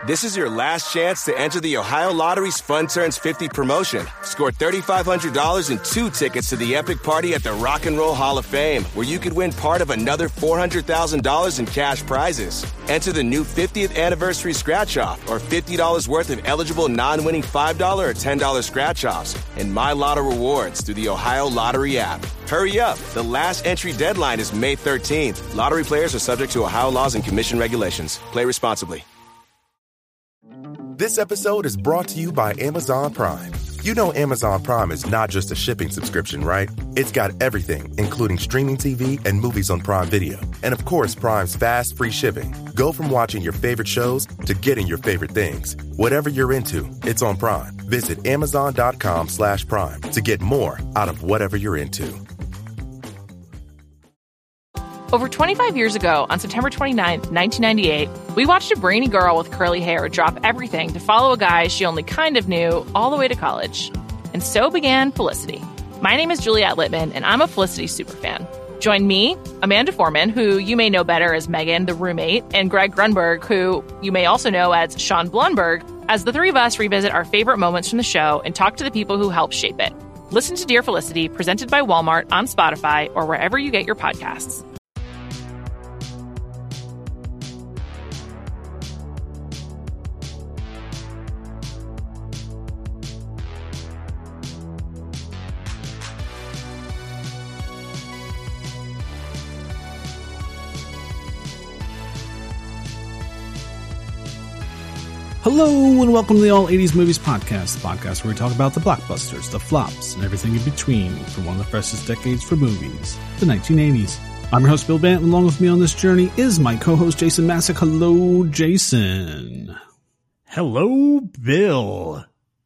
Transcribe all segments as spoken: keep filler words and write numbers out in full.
This is your last chance to enter the Ohio Lottery's Fun Turns fifty promotion. Score three thousand five hundred dollars and two tickets to the epic party at the Rock and Roll Hall of Fame, where you could win part of another four hundred thousand dollars in cash prizes. Enter the new fiftieth anniversary scratch-off or fifty dollars worth of eligible non-winning five dollars or ten dollars scratch-offs and My Lotto rewards through the Ohio Lottery app. Hurry up. The last entry deadline is May thirteenth. Lottery players are subject to Ohio laws and commission regulations. Play responsibly. This episode is brought to you by Amazon Prime. You know Amazon Prime is not just a shipping subscription, right? It's got everything, including streaming T V and movies on Prime Video. And of course, Prime's fast, free shipping. Go from watching your favorite shows to getting your favorite things. Whatever you're into, it's on Prime. Visit amazon.com slash prime to get more out of whatever you're into. Over twenty-five years ago, on September twenty-ninth, nineteen ninety-eight, we watched a brainy girl with curly hair drop everything to follow a guy she only kind of knew all the way to college. And so began Felicity. My name is Juliette Littman, and I'm a Felicity superfan. Join me, Amanda Foreman, who you may know better as Megan, the roommate, and Greg Grunberg, who you may also know as Sean Blunberg, as the three of us revisit our favorite moments from the show and talk to the people who helped shape it. Listen to Dear Felicity, presented by Walmart on Spotify or wherever you get your podcasts. Hello and welcome to the All eighties Movies Podcast, the podcast where we talk about the blockbusters, the flops, and everything in between from one of the freshest decades for movies, the nineteen eighties. I'm your host, Bill Bant, and along with me on this journey is my co-host, Jason Masick. Hello, Jason. Hello, Bill.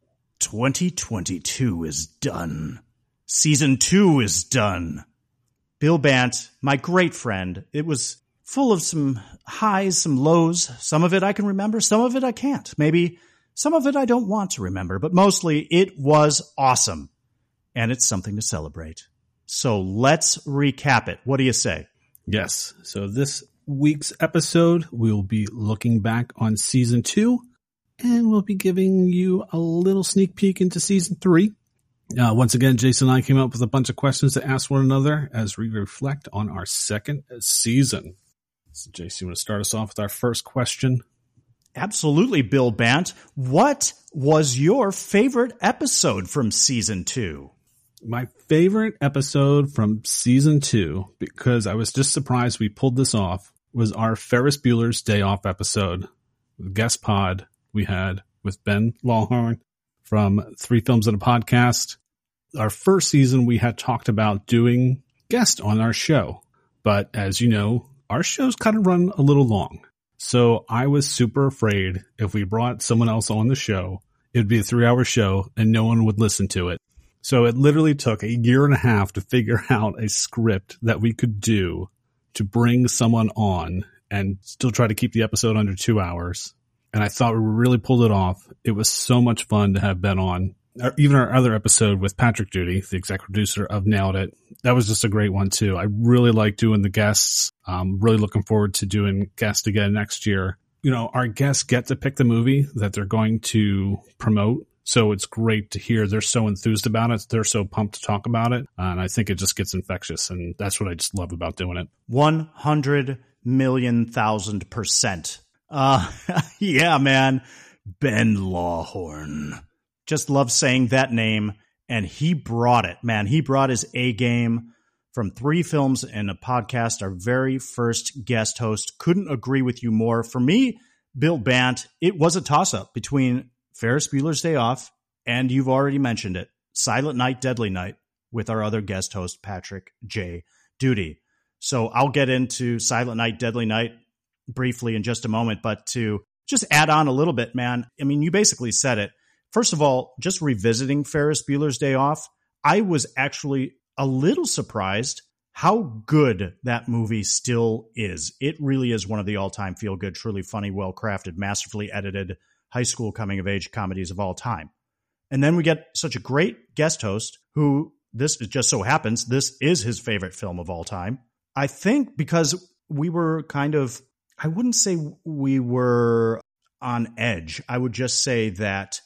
twenty twenty-two is done. Season two is done. Bill Bant, my great friend, it was full of some highs, some lows. Some of it I can remember, some of it I can't. Maybe some of it I don't want to remember, but mostly it was awesome. And it's something to celebrate. So let's recap it. What do you say? Yes. So this week's episode, we'll be looking back on season two, and we'll be giving you a little sneak peek into season three. Uh, once again, Jason and I came up with a bunch of questions to ask one another as we reflect on our second season. So, Jason, you want to start us off with our first question? Absolutely, Bill Bant. What was your favorite episode from season two? My favorite episode from season two, because I was just surprised we pulled this off, was our Ferris Bueller's Day Off episode. The guest pod we had with Ben Lawhorn from Three Films and a Podcast. Our first season, we had talked about doing guests on our show. But as you know, our shows kind of run a little long. So I was super afraid if we brought someone else on the show, it'd be a three hour show and no one would listen to it. So it literally took a year and a half to figure out a script that we could do to bring someone on and still try to keep the episode under two hours. And I thought we really pulled it off. It was so much fun to have Ben on. Even our other episode with Patrick Duty, the executive producer of Nailed It, that was just a great one too. I really like doing the guests. I'm really looking forward to doing guests again next year. You know, our guests get to pick the movie that they're going to promote. So it's great to hear they're so enthused about it. They're so pumped to talk about it. Uh, and I think it just gets infectious. And that's what I just love about doing it. one hundred million thousand percent. Uh, yeah, man. Ben Lawhorn. Just love saying that name, and he brought it, man. He brought his A game from Three Films and a Podcast. Our very first guest host. Couldn't agree with you more. For me, Bill Bant, it was a toss-up between Ferris Bueller's Day Off and, you've already mentioned it, Silent Night, Deadly Night with our other guest host, Patrick J. Duty. So I'll get into Silent Night, Deadly Night briefly in just a moment, but to just add on a little bit, man, I mean, you basically said it. First of all, just revisiting Ferris Bueller's Day Off, I was actually a little surprised how good that movie still is. It really is one of the all-time feel-good, truly funny, well-crafted, masterfully edited high school coming-of-age comedies of all time. And then we get such a great guest host who, this just so happens, this is his favorite film of all time. I think because we were kind of, I wouldn't say we were on edge. I would just say that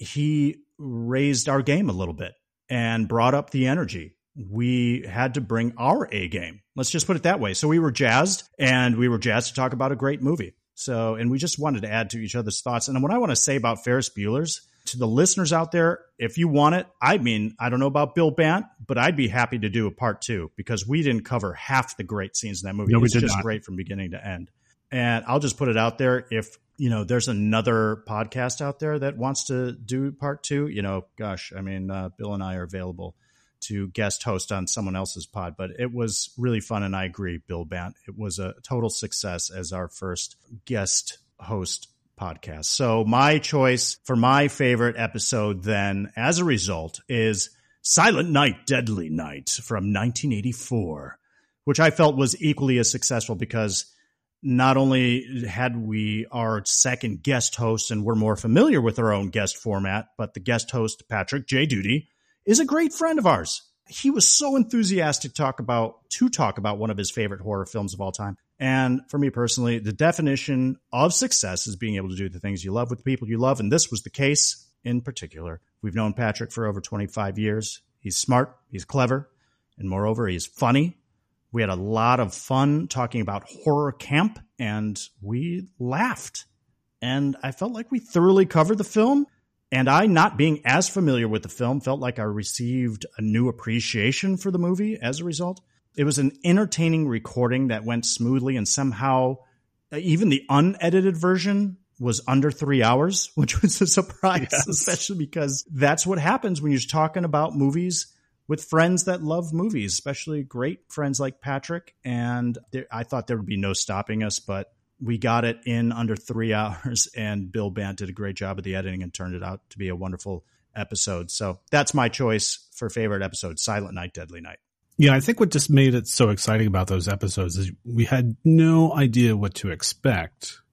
he raised our game a little bit and brought up the energy. We had to bring our A game. Let's just put it that way. So we were jazzed, and we were jazzed to talk about a great movie. So, and we just wanted to add to each other's thoughts. And what I want to say about Ferris Bueller's, to the listeners out there, if you want it, I mean, I don't know about Bill Bant, but I'd be happy to do a part two, because we didn't cover half the great scenes in that movie. No, we it's did just not. Great from beginning to end. And I'll just put it out there. If, you know, there's another podcast out there that wants to do part two, you know, gosh, I mean, uh, Bill and I are available to guest host on someone else's pod, but it was really fun. And I agree, Bill Bant, it was a total success as our first guest host podcast. So my choice for my favorite episode then, as a result, is Silent Night, Deadly Night from nineteen eighty-four, which I felt was equally as successful because not only had we our second guest host and we're more familiar with our own guest format, but the guest host, Patrick J. Duty, is a great friend of ours. He was so enthusiastic to talk about, to talk about one of his favorite horror films of all time. And for me personally, the definition of success is being able to do the things you love with the people you love. And this was the case in particular. We've known Patrick for over twenty-five years. He's smart, he's clever, and moreover, he's funny. We had a lot of fun talking about horror camp, and we laughed. And I felt like we thoroughly covered the film. And I, not being as familiar with the film, felt like I received a new appreciation for the movie as a result. It was an entertaining recording that went smoothly, and somehow even the unedited version was under three hours, which was a surprise, yes. Especially because that's what happens when you're talking about movies with friends that love movies, especially great friends like Patrick. And there, I thought there would be no stopping us, but we got it in under three hours, and Bill Bant did a great job of the editing and turned it out to be a wonderful episode. So that's my choice for favorite episode, Silent Night, Deadly Night. Yeah, I think what just made it so exciting about those episodes is we had no idea what to expect.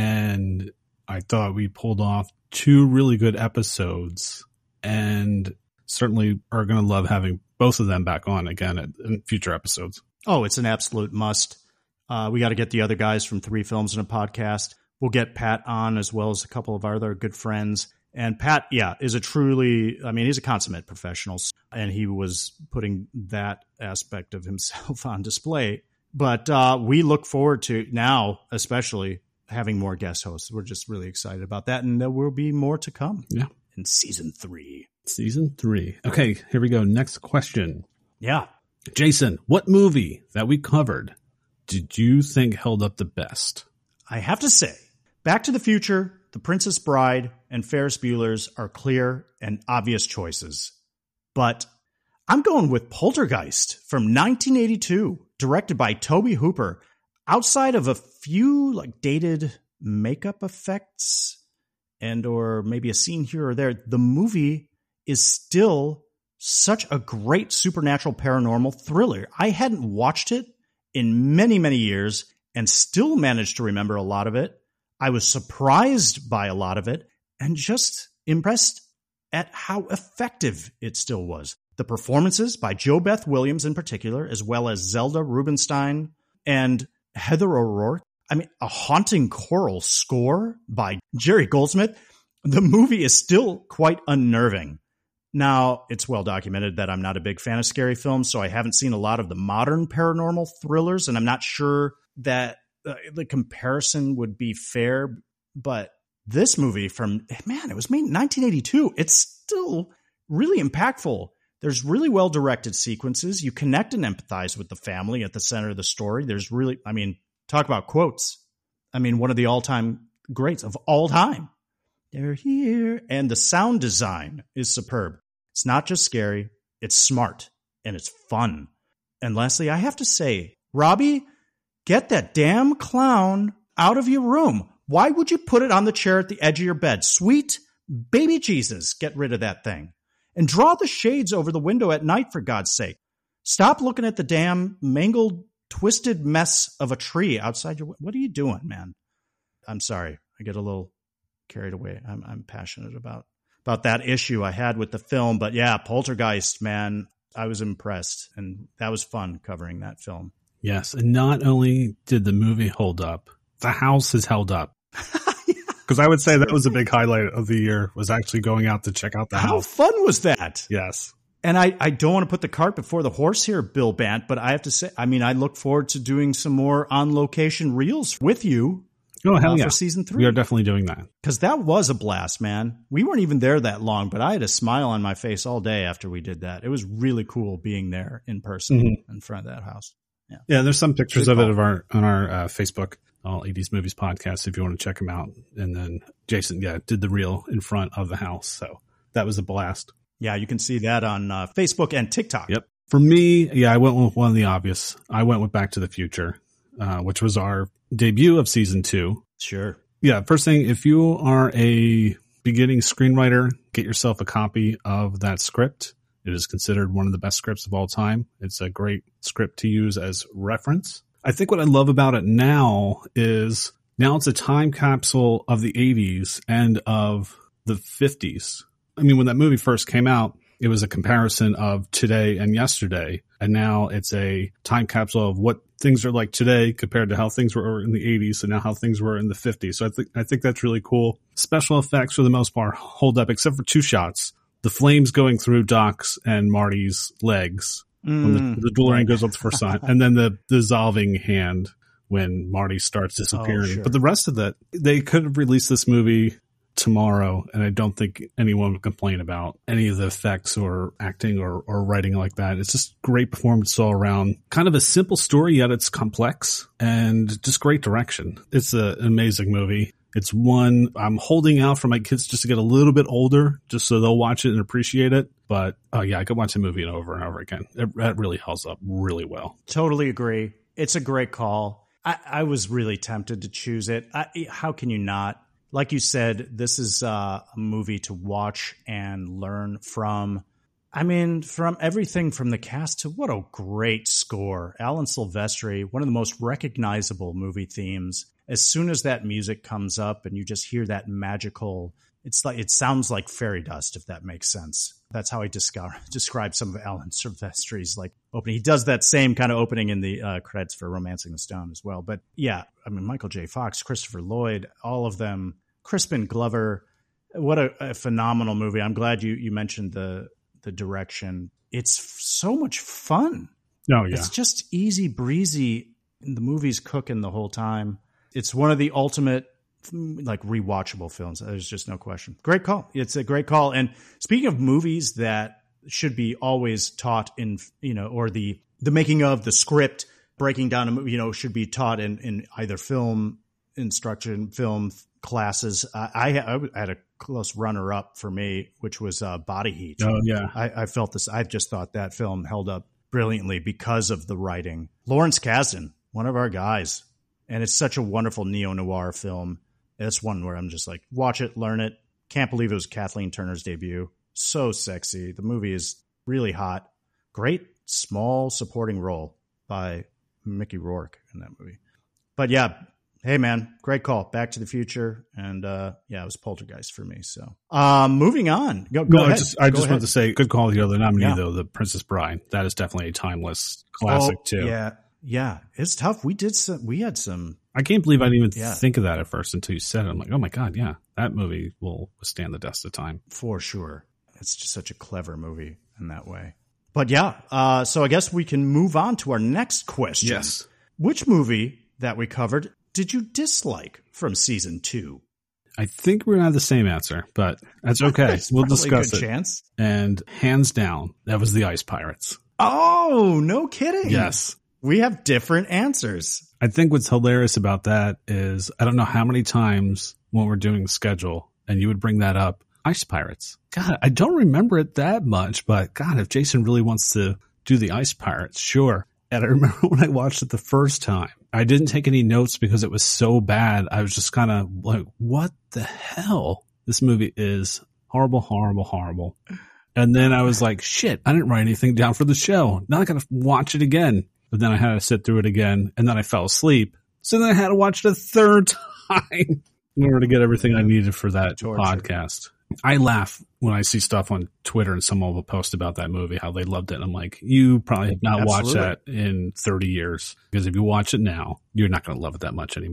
And I thought we pulled off two really good episodes, and certainly are going to love having both of them back on again in future episodes. Oh, it's an absolute must. Uh, we got to get the other guys from Three Films in a Podcast. We'll get Pat on, as well as a couple of our other good friends. And Pat, yeah, is a truly, I mean, he's a consummate professional, and he was putting that aspect of himself on display. But uh, we look forward to now, especially having more guest hosts. We're just really excited about that. And there will be more to come. Yeah. In season three. Season three. Okay, here we go. Next question. Yeah. Jason, what movie that we covered did you think held up the best? I have to say, Back to the Future, The Princess Bride, and Ferris Bueller's are clear and obvious choices. But I'm going with Poltergeist from nineteen eighty-two, directed by Tobe Hooper. Outside of a few like dated makeup effects and or maybe a scene here or there, the movie is still such a great supernatural paranormal thriller. I hadn't watched it in many, many years and still managed to remember a lot of it. I was surprised by a lot of it and just impressed at how effective it still was. The performances by Jo Beth Williams in particular, as well as Zelda Rubinstein and Heather O'Rourke. I mean, a haunting choral score by Jerry Goldsmith. The movie is still quite unnerving. Now, it's well documented that I'm not a big fan of scary films, so I haven't seen a lot of the modern paranormal thrillers, and I'm not sure that uh, the comparison would be fair. But this movie from, man, it was made in nineteen eighty-two. It's still really impactful. There's really well-directed sequences. You connect and empathize with the family at the center of the story. There's really, I mean, talk about quotes. I mean, one of the all-time greats of all time. They're here. And the sound design is superb. It's not just scary. It's smart. And it's fun. And lastly, I have to say, Robbie, get that damn clown out of your room. Why would you put it on the chair at the edge of your bed? Sweet baby Jesus, get rid of that thing. And draw the shades over the window at night, for God's sake. Stop looking at the damn mangled, twisted mess of a tree outside your... What are you doing, man? I'm sorry. I get a little carried away. I'm, I'm passionate about, about that issue I had with the film. But yeah, Poltergeist, man, I was impressed. And that was fun covering that film. Yes. And not only did the movie hold up, the house has held up. Because I would say that was a big highlight of the year, was actually going out to check out the How house. fun was that? Yes. And I, I don't want to put the cart before the horse here, Bill Bant, but I have to say, I mean, I look forward to doing some more on-location reels with you Oh, hell uh, yeah. for season three. We are definitely doing that. Because that was a blast, man. We weren't even there that long, but I had a smile on my face all day after we did that. It was really cool being there in person Mm-hmm. in front of that house. Yeah, Yeah, there's some pictures Good of it call. of our on our uh, Facebook, All eighties Movies Podcast, if you want to check them out. And then Jason, yeah, did the reel in front of the house. So that was a blast. Yeah, you can see that on uh, Facebook and TikTok. Yep. For me, yeah, I went with one of the obvious. I went with Back to the Future, uh, which was our debut of season two. Sure. Yeah, first thing, if you are a beginning screenwriter, get yourself a copy of that script. It is considered one of the best scripts of all time. It's a great script to use as reference. I think what I love about it now is now it's a time capsule of the eighties and of the fifties. I mean, when that movie first came out, it was a comparison of today and yesterday. And now it's a time capsule of what things are like today compared to how things were in the eighties and now how things were in the fifties. So I think, I think that's really cool. Special effects for the most part hold up, except for two shots. The flames going through Doc's and Marty's legs when the, the DeLorean goes up the first time. And then the dissolving hand when Marty starts disappearing. Oh, sure. But the rest of that, they could have released this movie tomorrow, and I don't think anyone would complain about any of the effects or acting or, or writing like that. It's just great performance all around. Kind of a simple story, yet it's complex, and just great direction. It's a, an amazing movie. It's one I'm holding out for my kids just to get a little bit older, just so they'll watch it and appreciate it. But, oh yeah, I could watch the movie over and over again. It, that really holds up really well. Totally agree. It's a great call. I, I was really tempted to choose it. I, how can you not? Like you said, this is uh, a movie to watch and learn from. I mean, from everything from the cast to what a great score. Alan Silvestri, one of the most recognizable movie themes. As soon as that music comes up and you just hear that magical, it's like, it sounds like fairy dust, if that makes sense. That's how I describe, describe some of Alan Silvestri's like opening. He does that same kind of opening in the uh, credits for Romancing the Stone as well. But yeah, I mean, Michael J. Fox, Christopher Lloyd, all of them, Crispin Glover, what a, a phenomenal movie. I'm glad you, you mentioned the, the direction. It's so much fun. Oh, yeah. It's just easy breezy. The movie's cooking the whole time. It's one of the ultimate like rewatchable films. There's just no question. Great call. It's a great call. And speaking of movies that should be always taught in, you know, or the, the making of the script, breaking down a movie, you know, should be taught in, in either film instruction, film classes. Uh, I, I had a close runner up for me, which was uh, Body Heat. Oh, yeah. I, I felt this. I just thought that film held up brilliantly because of the writing. Lawrence Kasdan, one of our guys. And it's such a wonderful neo-noir film. It's one where I'm just like, watch it, learn it. Can't believe it was Kathleen Turner's debut. So sexy. The movie is really hot. Great small supporting role by Mickey Rourke in that movie. But yeah, hey man, great call. Back to the Future. And uh, yeah, it was Poltergeist for me. So um, moving on. Go, go no, ahead. I just, I Go just ahead. wanted to say, good call the other nominee, Yeah. though, The Princess Bride. That is definitely a timeless classic, Oh, too. Yeah. Yeah. It's tough. We did some, we had some. I can't believe I didn't even Yeah. think of that at first until you said it. I'm like, oh my God, yeah, that movie will withstand the test of time. For sure. It's just such a clever movie in that way. But yeah, uh, so I guess we can move on to our next question. Yes. Which movie that we covered did you dislike from season two? I think we're going to have the same answer, but that's okay. It's We'll probably a discuss good it. chance. And hands down, that was The Ice Pirates. Oh, no kidding. Yes. We have different answers. I think what's hilarious about that is I don't know how many times when we're doing the schedule and you would bring that up, Ice Pirates. God, I don't remember it that much, but God, if Jason really wants to do the Ice Pirates, sure. And I remember when I watched it the first time, I didn't take any notes because it was so bad. I was just kind of like, what the hell? This movie is horrible, horrible, horrible. And then I was like, shit, I didn't write anything down for the show. Now I got to watch it again. But then I had to sit through it again, and then I fell asleep. So then I had to watch it a third time in order to get everything I needed for that Torture. podcast. I laugh when I see stuff on Twitter and someone will post about that movie, how they loved it. And I'm like, you probably have not Absolutely. watched that in thirty years. Because if you watch it now, you're not going to love it that much anymore.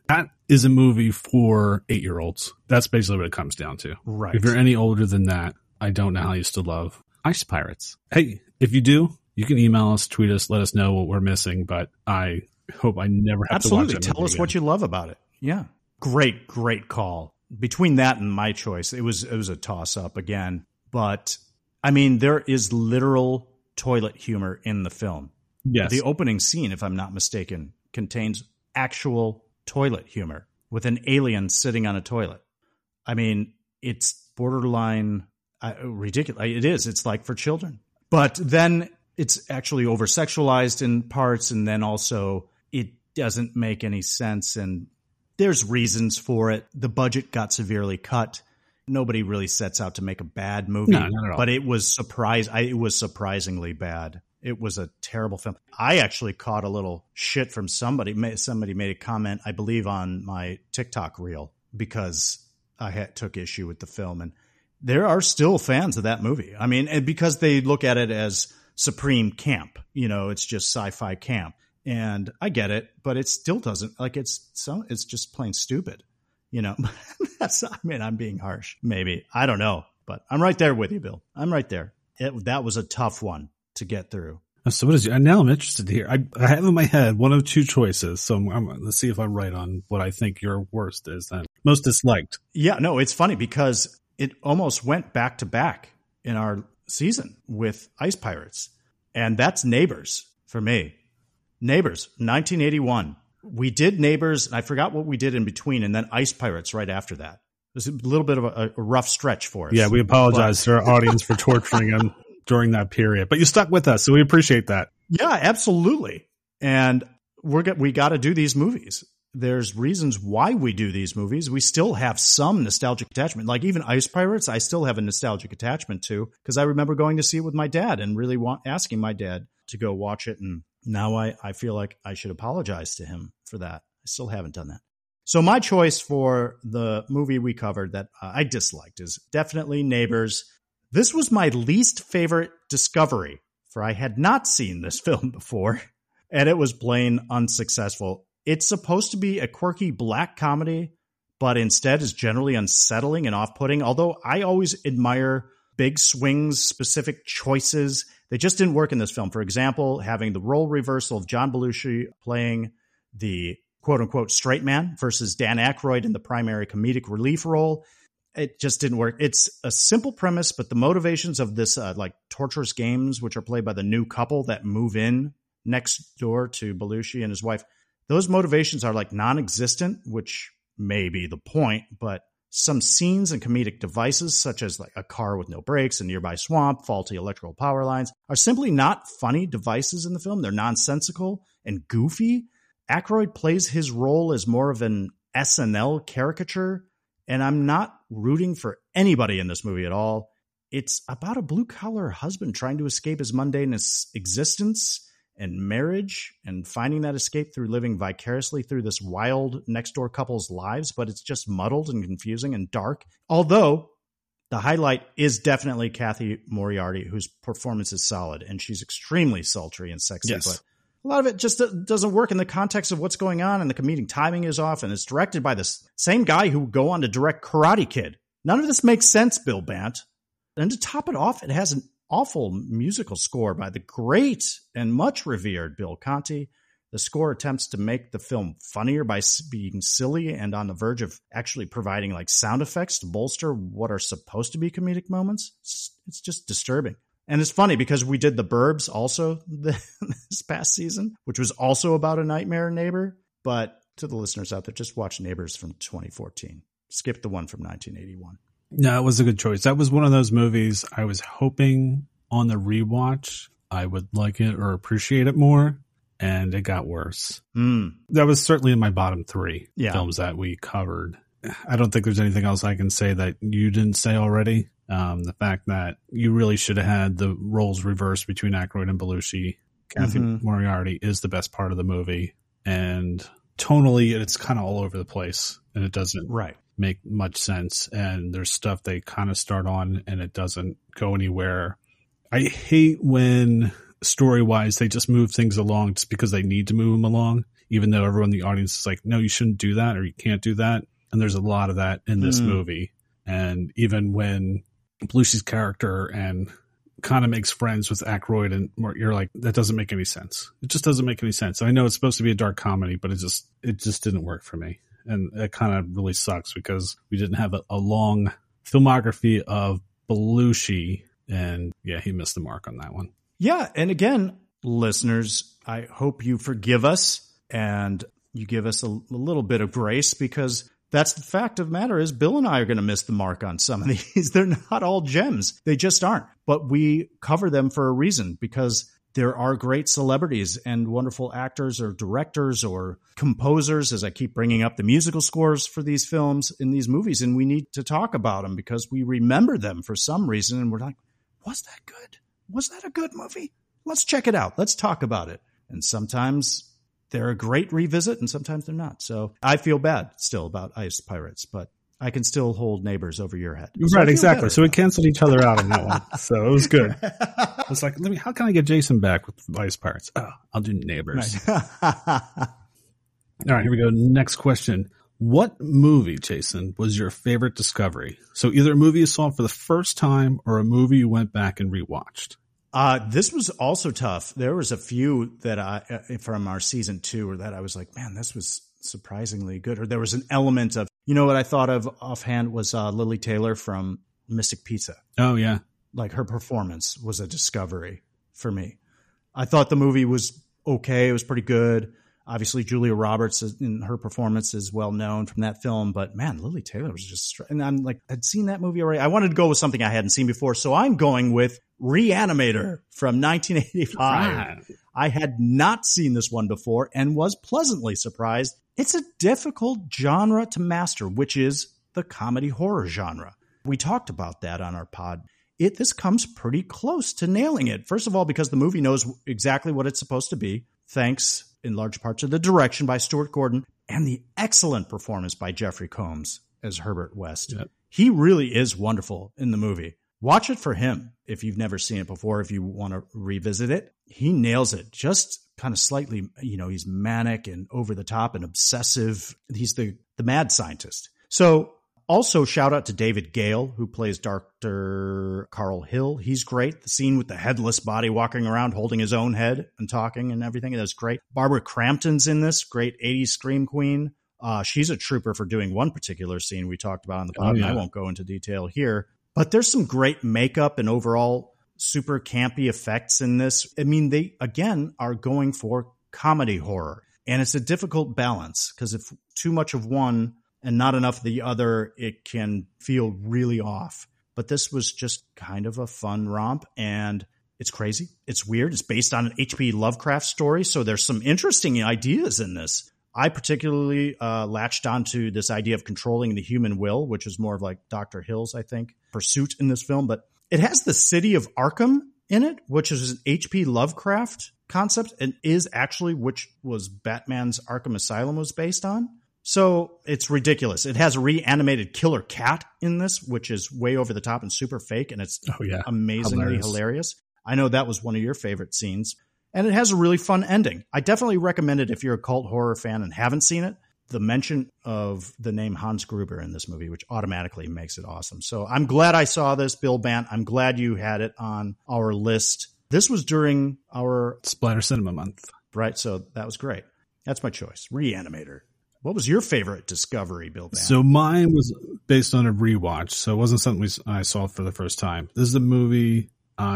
That is a movie for eight-year-olds. That's basically what it comes down to. Right. If you're any older than that, I don't know how you still love Ice Pirates. Hey, if you do, you can email us, tweet us, let us know what we're missing, but I hope I never have Absolutely. to watch that Tell movie us again. what you love about it. Yeah. Great, great call. Between that and my choice, it was it was a toss-up again. But, I mean, there is literal toilet humor in the film. Yes. The opening scene, if I'm not mistaken, contains actual toilet humor with an alien sitting on a toilet. I mean, it's borderline uh, ridiculous. It is. It's like for children. But then it's actually over-sexualized in parts, and then also it doesn't make any sense, and there's reasons for it. The budget got severely cut. Nobody really sets out to make a bad movie, no, not at all. But it was surprise. I, it was surprisingly bad. It was a terrible film. I actually caught a little shit from somebody. Somebody made a comment, I believe, on my TikTok reel because I had, took issue with the film. And there are still fans of that movie. I mean, and because they look at it as supreme camp. You know, it's just sci-fi camp. And I get it, but it still doesn't, like, it's so, it's just plain stupid. You know, that's, I mean, I'm being harsh. Maybe. I don't know. But I'm right there with you, Bill. I'm right there. It, that was a tough one to get through. So what is your, now I'm interested to hear. I, I have in my head one of two choices. So I'm, I'm, let's see if I'm right on what I think your worst is then. Most disliked. Yeah, no, it's funny because it almost went back to back in our season with Ice Pirates. And that's Neighbors for me. Neighbors, nineteen eighty-one. We did Neighbors, and I forgot what we did in between, and then Ice Pirates right after that. It was a little bit of a, a rough stretch for us. Yeah, we apologize but, to our audience for torturing him during that period. But you stuck with us, so we appreciate that. Yeah, absolutely. And we're get, we got to do these movies. There's reasons why we do these movies. We still have some nostalgic attachment. Like even Ice Pirates, I still have a nostalgic attachment to because I remember going to see it with my dad and really want, asking my dad to go watch it. And now I, I feel like I should apologize to him for that. I still haven't done that. So my choice for the movie we covered that uh, I disliked is definitely Neighbors. This was my least favorite discovery, for I had not seen this film before, and it was plain unsuccessful. It's supposed to be a quirky black comedy, but instead is generally unsettling and off-putting, although I always admire big swings, specific choices. They just didn't work in this film. For example, having the role reversal of John Belushi playing the quote-unquote straight man versus Dan Aykroyd in the primary comedic relief role. It just didn't work. It's a simple premise, but the motivations of this uh, like torturous games, which are played by the new couple that move in next door to Belushi and his wife, those motivations are like non-existent, which may be the point, but some scenes and comedic devices, such as like a car with no brakes, a nearby swamp, faulty electrical power lines, are simply not funny devices in the film. They're nonsensical and goofy. Aykroyd plays his role as more of an S N L caricature, and I'm not rooting for anybody in this movie at all. It's about a blue-collar husband trying to escape his mundane existence and marriage and finding that escape through living vicariously through this wild next-door couple's lives, but it's just muddled and confusing and dark. Although the highlight is definitely Kathy Moriarty, whose performance is solid, and she's extremely sultry and sexy, yes. but a lot of it just doesn't work in the context of what's going on, and the comedic timing is off, and it's directed by the same guy who would go on to direct Karate Kid. None of this makes sense, Bill Bant. And to top it off, it has an awful musical score by the great and much revered Bill Conti. The score attempts to make the film funnier by being silly and on the verge of actually providing like sound effects to bolster what are supposed to be comedic moments. It's, it's just disturbing. And it's funny because we did The Burbs also this past season, which was also about a nightmare neighbor. But to the listeners out there, just watch Neighbors from twenty fourteen. Skip the one from nineteen eighty-one. No, it was a good choice. That was one of those movies I was hoping on the rewatch I would like it or appreciate it more, and it got worse. Mm. That was certainly in my bottom three yeah. films that we covered. I don't think there's anything else I can say that you didn't say already. Um, the fact that you really should have had the roles reversed between Aykroyd and Belushi. Kathy mm-hmm. Moriarty is the best part of the movie. And tonally, it's kind of all over the place. And it doesn't right. make much sense. And there's stuff they kind of start on and it doesn't go anywhere. I hate when story-wise they just move things along just because they need to move them along. even though everyone in the audience is like, no, you shouldn't do that or you can't do that. And there's a lot of that in this mm. movie. And even when Belushi's character and kind of makes friends with Aykroyd, and you're like, that doesn't make any sense. It just doesn't make any sense. I know it's supposed to be a dark comedy, but it just it just didn't work for me. And it kind of really sucks because we didn't have a, a long filmography of Belushi. And yeah, he missed the mark on that one. Yeah. And again, listeners, I hope you forgive us and you give us a, a little bit of grace, because that's the fact of the matter is Bill and I are going to miss the mark on some of these. They're not all gems. They just aren't. But we cover them for a reason, because there are great celebrities and wonderful actors or directors or composers, as I keep bringing up the musical scores for these films in these movies. And we need to talk about them because we remember them for some reason. And we're like, was that good? Was that a good movie? Let's check it out. Let's talk about it. And sometimes they're a great revisit and sometimes they're not. So I feel bad still about Ice Pirates, but I can still hold Neighbors over your head. So right, exactly. So we canceled each other out on that one. So it was good. It's like, let me, how can I get Jason back with Ice Pirates? Oh, I'll do Neighbors. Right. All right, here we go. Next question. What movie, Jason, was your favorite discovery? So either a movie you saw for the first time or a movie you went back and rewatched. Uh, this was also tough. There was a few that I, uh, from our season two, or that I was like, man, this was surprisingly good. Or there was an element of, you know, what I thought of offhand was uh, Lily Taylor from Mystic Pizza. Oh, yeah. Like her performance was a discovery for me. I thought the movie was okay. It was pretty good. Obviously, Julia Roberts in her performance is well known from that film. But man, Lily Taylor was just, and I'm like, I'd seen that movie already. I wanted to go with something I hadn't seen before. So I'm going with Reanimator from nineteen eighty-five. Right. I had not seen this one before and was pleasantly surprised. It's a difficult genre to master, which is the comedy horror genre. We talked about that on our pod. It this comes pretty close to nailing it. First of all, because the movie knows exactly what it's supposed to be, thanks in large part to the direction by Stuart Gordon and the excellent performance by Jeffrey Combs as Herbert West. Yep. He really is wonderful in the movie. Watch it for him if you've never seen it before, if you want to revisit it. He nails it. Just kind of slightly, you know, he's manic and over the top and obsessive. He's the, the mad scientist. So also shout out to David Gale, who plays Doctor Carl Hill. He's great. The scene with the headless body walking around holding his own head and talking and everything, that's great. Barbara Crampton's in this, great eighties scream queen. Uh, she's a trooper for doing one particular scene we talked about on the pod. Oh, yeah. I won't go into detail here. But there's some great makeup and overall super campy effects in this. I mean, they, again, are going for comedy horror. And it's a difficult balance because if too much of one and not enough of the other, it can feel really off. But this was just kind of a fun romp. And it's crazy. It's weird. It's based on an H P Lovecraft story. So there's some interesting ideas in this. I particularly uh, latched onto this idea of controlling the human will, which is more of like Doctor Hill's, I think, pursuit in this film. But it has the city of Arkham in it, which is an H P Lovecraft concept and is actually which was Batman's Arkham Asylum was based on. So it's ridiculous. It has a reanimated killer cat in this, which is way over the top and super fake. And it's oh, yeah. amazingly hilarious. hilarious. I know that was one of your favorite scenes. And it has a really fun ending. I definitely recommend it if you're a cult horror fan and haven't seen it. The mention of the name Hans Gruber in this movie, which automatically makes it awesome. So I'm glad I saw this, Bill Bant. I'm glad you had it on our list. This was during our Splatter Cinema Month. Right, so that was great. That's my choice. Reanimator. What was your favorite discovery, Bill Bant? So mine was based on a rewatch, so it wasn't something we, I saw for the first time. This is a movie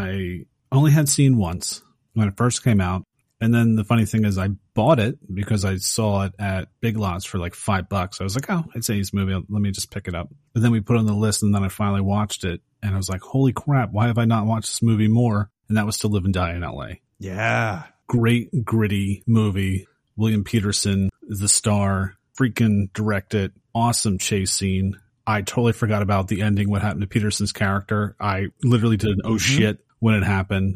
I only had seen once when it first came out. And then the funny thing is I bought it because I saw it at Big Lots for like five bucks. I was like, oh, it's an eighties movie. Let me just pick it up. But then we put it on the list and then I finally watched it and I was like, holy crap, why have I not watched this movie more? And that was To Live and Die in L A. Yeah. Great, gritty movie. William Peterson is the star. Freaking directed. Awesome chase scene. I totally forgot about the ending, what happened to Peterson's character. I literally did an oh mm-hmm. shit when it happened.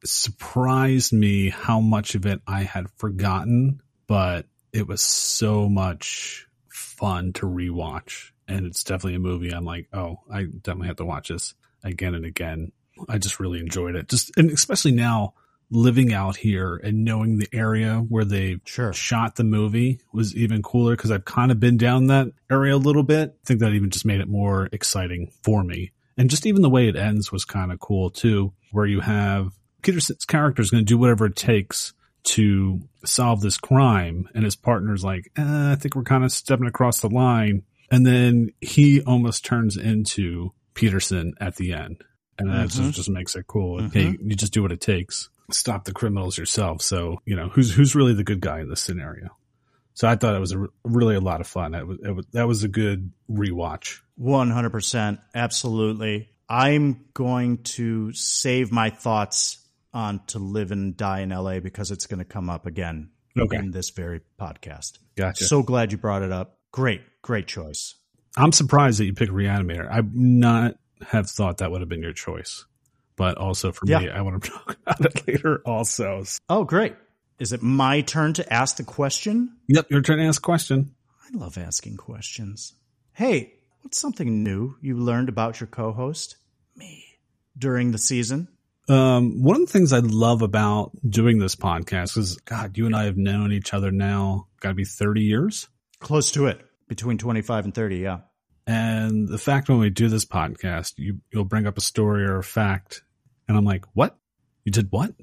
Surprised me how much of it I had forgotten, but it was so much fun to rewatch. And it's definitely a movie I'm like, oh, I definitely have to watch this again and again. I just really enjoyed it. Just, and especially now living out here and knowing the area where they Sure. shot the movie was even cooler because I've kind of been down that area a little bit. I think that even just made it more exciting for me. And just even the way it ends was kind of cool too, where you have Peterson's character is going to do whatever it takes to solve this crime. And his partner's like, eh, I think we're kind of stepping across the line. And then he almost turns into Peterson at the end. And that Mm-hmm. just, just makes it cool. Mm-hmm. Hey, you just do what it takes. Stop the criminals yourself. So, you know, who's who's really the good guy in this scenario? So I thought it was a, really a lot of fun. It was, it was, that was a good rewatch. one hundred percent. Absolutely. I'm going to save my thoughts on To Live and Die in L A because it's going to come up again Okay. in this very podcast. Gotcha. So glad you brought it up. Great, great choice. I'm surprised that you picked Reanimator. I would not have thought that would have been your choice. But also for Yeah. me, I want to talk about it later also. Oh, great. Is it my turn to ask the question? Yep, your turn to ask a question. I love asking questions. Hey, what's something new you learned about your co-host, me, during the season? Um, one of the things I love about doing this podcast is, God, you and I have known each other now, got to be thirty years. Close to it. Between twenty-five and thirty, yeah. And the fact when we do this podcast, you, you'll bring up a story or a fact. And I'm like, what? You did what?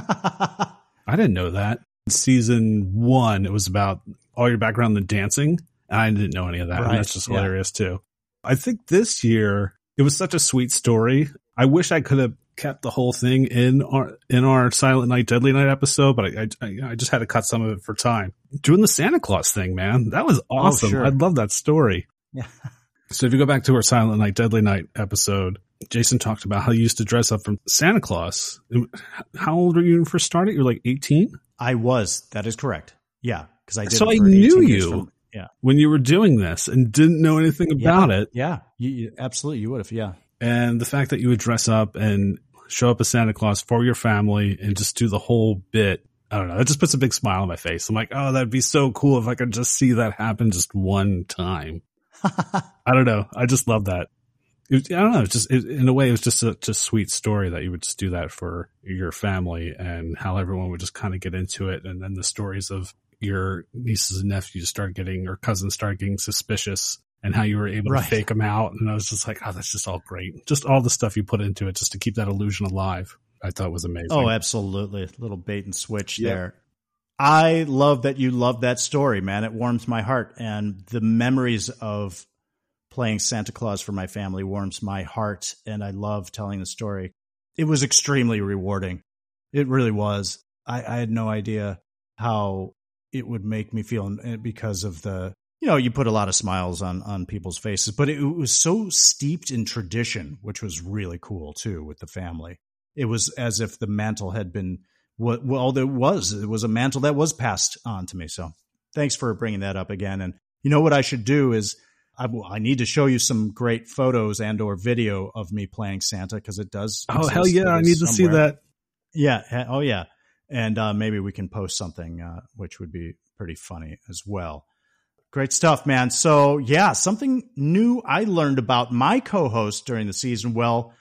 I didn't know that. Season one, it was about all your background in dancing. And I didn't know any of that. Right. And that's just Yeah. hilarious too. I think this year, it was such a sweet story. I wish I could have kept the whole thing in our in our Silent Night, Deadly Night episode, but I, I, I just had to cut some of it for time. Doing the Santa Claus thing, man, that was awesome. sure. I love that story. Yeah. So if you go back to our Silent Night, Deadly Night episode, Jason talked about how he used to dress up from Santa Claus. How old were you when you first started? You were like eighteen? I was. That is correct. Yeah, because I did. So it I for knew eighteen years you. from- yeah, When you were doing this and didn't know anything about yeah. it. Yeah, you, you, absolutely, you would have. Yeah, And the fact that you would dress up and show up as Santa Claus for your family and just do the whole bit. I don't know. That just puts a big smile on my face. I'm like, oh, that'd be so cool if I could just see that happen just one time. I don't know. I just love that. It, I don't know. It's just it, in a way, it was just such a sweet story that you would just do that for your family and how everyone would just kind of get into it. And then the stories of your nieces and nephews start getting, or cousins start getting suspicious and how you were able Right. to fake them out. And I was just like, oh, that's just all great. Just all the stuff you put into it just to keep that illusion alive. I thought was amazing. Oh, absolutely. A little bait and switch Yeah. there. I love that you love that story, man. It warms my heart. And the memories of playing Santa Claus for my family warms my heart. And I love telling the story. It was extremely rewarding. It really was. I, I had no idea how it would make me feel because of the, you know, you put a lot of smiles on, on people's faces, but it, it was so steeped in tradition, which was really cool too with the family. It was as if the mantle had been what, well, there was, it was a mantle that was passed on to me. So thanks for bringing that up again. And you know what I should do is I, I need to show you some great photos and or video of me playing Santa because it does. Oh, exist. hell yeah. It I is need to see somewhere. that. Yeah. he- Oh, yeah. And uh, maybe we can post something, uh, which would be pretty funny as well. Great stuff, man. So, yeah, something new I learned about my co-host during the season. Well,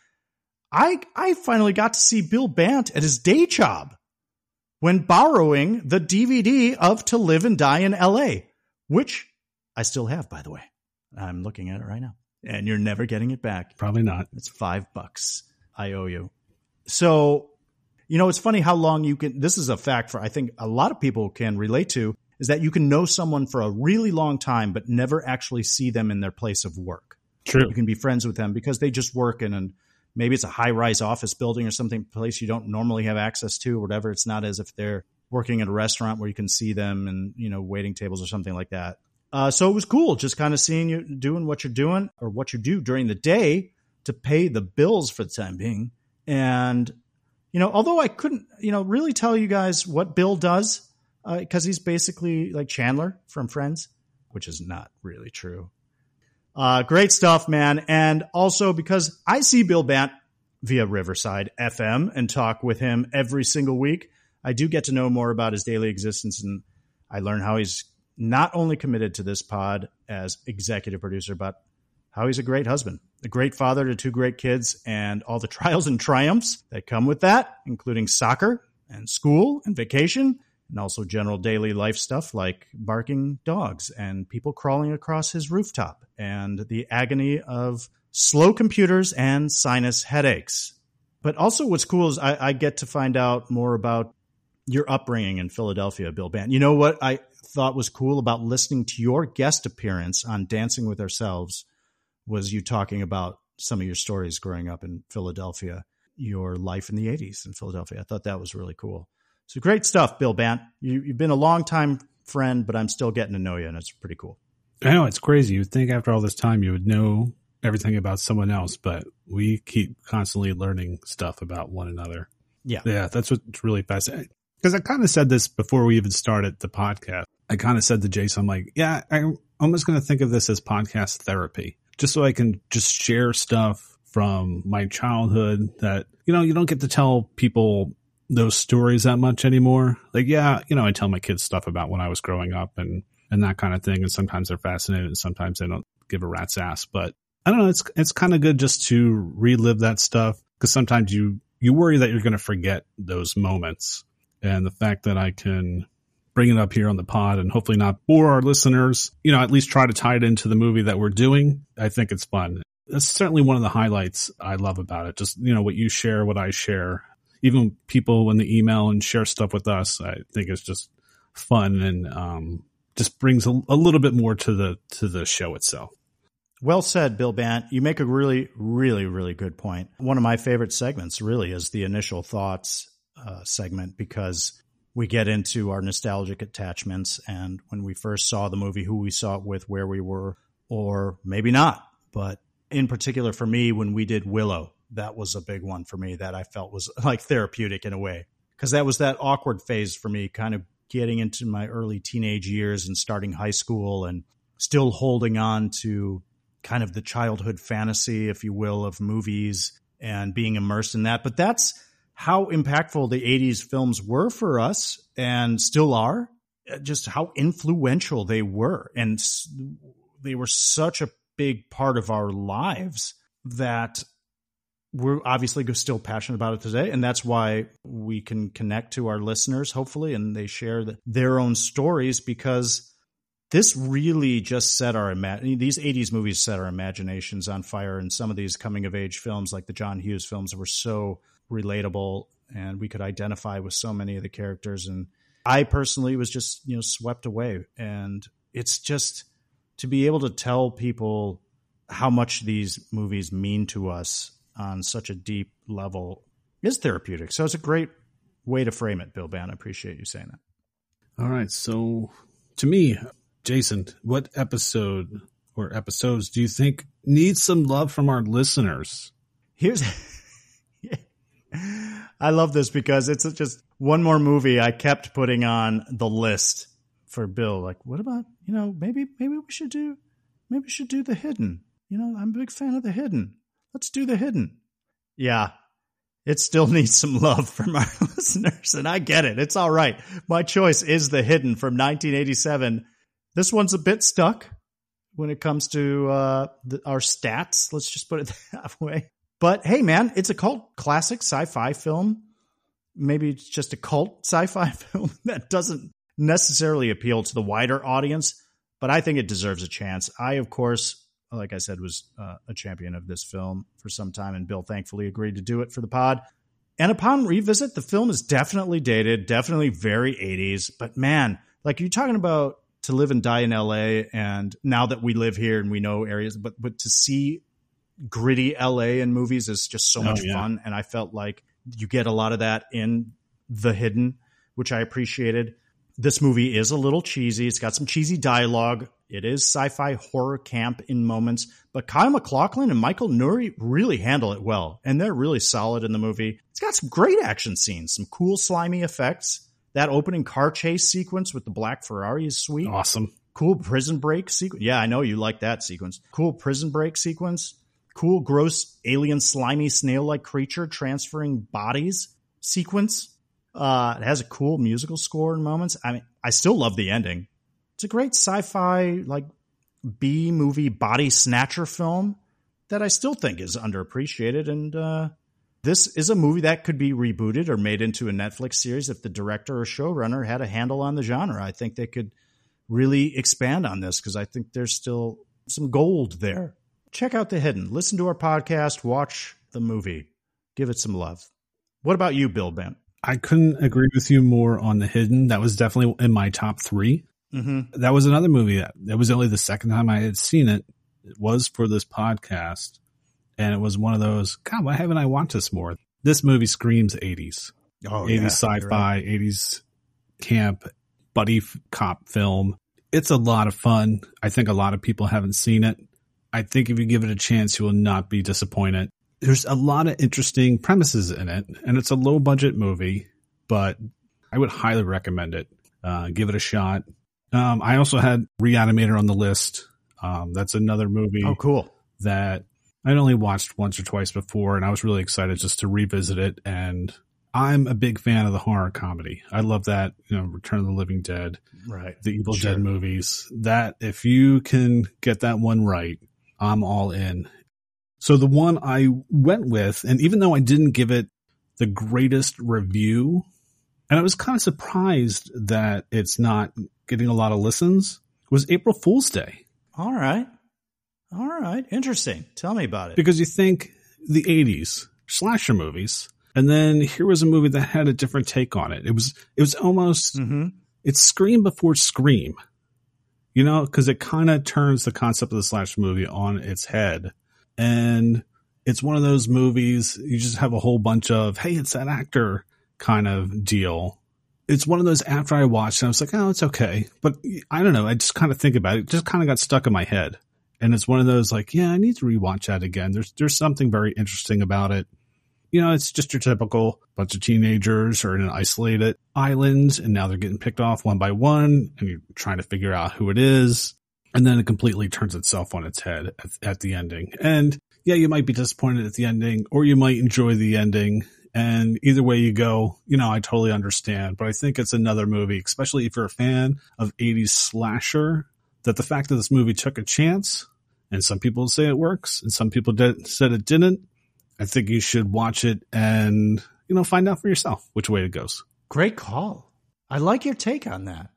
I I finally got to see Bill Bant at his day job when borrowing the D V D of To Live and Die in L A, which I still have, by the way. I'm looking at it right now. And you're never getting it back. Probably not. It's five bucks I owe you. So, you know, it's funny how long you can, this is a fact for, I think a lot of people can relate to, is that you can know someone for a really long time, but never actually see them in their place of work. True. You can be friends with them because they just work in an, maybe it's a high rise office building or something, place you don't normally have access to or whatever. It's not as if they're working at a restaurant where you can see them and, you know, waiting tables or something like that. Uh, so it was cool just kind of seeing you doing what you're doing or what you do during the day to pay the bills for the time being. And, you know, although I couldn't, you know, really tell you guys what Bill does, because uh, he's basically like Chandler from Friends, which is not really true. Uh, great stuff, man. And also because I see Bill Bant via Riverside F M and talk with him every single week, I do get to know more about his daily existence. And I learn how he's not only committed to this pod as executive producer, but how he's a great husband, a great father to two great kids, and all the trials and triumphs that come with that, including soccer and school and vacation, and also general daily life stuff like barking dogs and people crawling across his rooftop and the agony of slow computers and sinus headaches. But also what's cool is I, I get to find out more about your upbringing in Philadelphia, Bill Bant. You know what I thought was cool about listening to your guest appearance on Dancing with Ourselves was you talking about some of your stories growing up in Philadelphia, your life in the eighties in Philadelphia. I thought that was really cool. So great stuff, Bill Bant. You, you've been a long-time friend, but I'm still getting to know you, and it's pretty cool. I know, it's crazy. You'd think after all this time you would know everything about someone else, but we keep constantly learning stuff about one another. Yeah. Yeah, that's what's really fascinating. Because I kind of said this before we even started the podcast. I kind of said to Jason, I'm like, yeah, I'm almost going to think of this as podcast therapy, just so I can just share stuff from my childhood that, you know, you don't get to tell people those stories that much anymore. Like, yeah, you know, I tell my kids stuff about when I was growing up and, and that kind of thing. And sometimes they're fascinated and sometimes they don't give a rat's ass. But I don't know, it's it's kind of good just to relive that stuff because sometimes you, you worry that you're going to forget those moments. And the fact that I can bring it up here on the pod and hopefully not bore our listeners, you know, at least try to tie it into the movie that we're doing. I think it's fun. That's certainly one of the highlights I love about it. Just, you know, what you share, what I share, even people in the email and share stuff with us. I think it's just fun and um, just brings a, a little bit more to the, to the show itself. Well said, Bill Bant. You make a really, really, really good point. One of my favorite segments really is the initial thoughts uh, segment because we get into our nostalgic attachments and when we first saw the movie, who we saw it with, where we were, or maybe not. But in particular for me, when we did Willow, that was a big one for me that I felt was like therapeutic in a way because that was that awkward phase for me, kind of getting into my early teenage years and starting high school and still holding on to kind of the childhood fantasy, if you will, of movies and being immersed in that. But that's how impactful the eighties films were for us and still are, just how influential they were. And they were such a big part of our lives that we're obviously still passionate about it today. And that's why we can connect to our listeners, hopefully, and they share the, their own stories because this really just set our, these eighties movies set our imaginations on fire. And some of these coming of age films like the John Hughes films were so relatable and we could identify with so many of the characters. And I personally was just, you know, swept away. And it's just to be able to tell people how much these movies mean to us on such a deep level is therapeutic. So it's a great way to frame it, Bill Bant. I appreciate you saying that. All right. So to me, Jason, what episode or episodes do you think need some love from our listeners? Here's, I love this because it's just one more movie I kept putting on the list for Bill. Like, what about, you know, maybe, maybe we should do, maybe we should do The Hidden. You know, I'm a big fan of The Hidden. Let's do The Hidden. Yeah. It still needs some love from our listeners, and I get it. It's all right. My choice is The Hidden from nineteen eighty-seven. This one's a bit stuck when it comes to uh, the, our stats. Let's just put it that way. But hey, man, it's a cult classic sci-fi film. Maybe it's just a cult sci-fi film that doesn't necessarily appeal to the wider audience, but I think it deserves a chance. I, of course, like I said, was uh, a champion of this film for some time, and Bill thankfully agreed to do it for the pod. And upon revisit, the film is definitely dated, definitely very eighties. But man, like you're talking about To Live and Die in L A, and now that we live here and we know areas, but but to see gritty L A in movies is just so much oh, yeah. fun. And I felt like you get a lot of that in The Hidden, which I appreciated. This movie is a little cheesy. It's got some cheesy dialogue. It is sci-fi horror camp in moments, but Kyle MacLachlan and Michael Nouri really handle it well, and they're really solid in the movie. It's got some great action scenes, some cool slimy effects. That opening car chase sequence with the black Ferrari is sweet. Awesome. Cool prison break sequence. Yeah, I know you like that sequence. Cool prison break sequence. Cool, gross, alien, slimy, snail-like creature transferring bodies sequence. Uh, it has a cool musical score in moments. I mean, I still love the ending. It's a great sci-fi, like B-movie body snatcher film that I still think is underappreciated. And uh, this is a movie that could be rebooted or made into a Netflix series if the director or showrunner had a handle on the genre. I think they could really expand on this because I think there's still some gold there. Check out The Hidden. Listen to our podcast. Watch the movie. Give it some love. What about you, Bill Bent? I couldn't agree with you more on The Hidden. That was definitely in my top three. Mm-hmm. That was another movie that, that was only the second time I had seen it. It was for this podcast. And it was one of those, God, why haven't I watched this more? This movie screams eighties. Oh, eighties yeah, sci-fi, right. eighties camp, buddy f- cop film. It's a lot of fun. I think a lot of people haven't seen it. I think if you give it a chance, you will not be disappointed. There's a lot of interesting premises in it, and it's a low-budget movie, but I would highly recommend it. Uh, give it a shot. Um, I also had Reanimator on the list. Um, that's another movie. Oh, cool. That I'd only watched once or twice before, and I was really excited just to revisit it. And I'm a big fan of the horror comedy. I love that, you know, Return of the Living Dead, right? The Evil Sure. Dead movies. That if you can get that one right, I'm all in. So the one I went with, and even though I didn't give it the greatest review, and I was kind of surprised that it's not getting a lot of listens, was April Fool's Day. All right. All right. Interesting. Tell me about it. Because you think the eighties slasher movies, and then here was a movie that had a different take on it. It was, it was almost, mm-hmm. It's Scream before Scream, you know, because it kind of turns the concept of the slasher movie on its head. And it's one of those movies, you just have a whole bunch of, hey, it's that actor kind of deal. It's one of those after I watched it, I was like, oh, it's okay. But I don't know. I just kind of think about it. It just kind of got stuck in my head. And it's one of those like, yeah, I need to rewatch that again. There's there's something very interesting about it. You know, it's just your typical bunch of teenagers are in an isolated island, and now they're getting picked off one by one, and you're trying to figure out who it is. And then it completely turns itself on its head at, at the ending. And yeah, you might be disappointed at the ending, or you might enjoy the ending. And either way you go, you know, I totally understand. But I think it's another movie, especially if you're a fan of eighties slasher, that the fact that this movie took a chance, and some people say it works, and some people did, said it didn't, I think you should watch it and, you know, find out for yourself which way it goes. Great call. I like your take on that.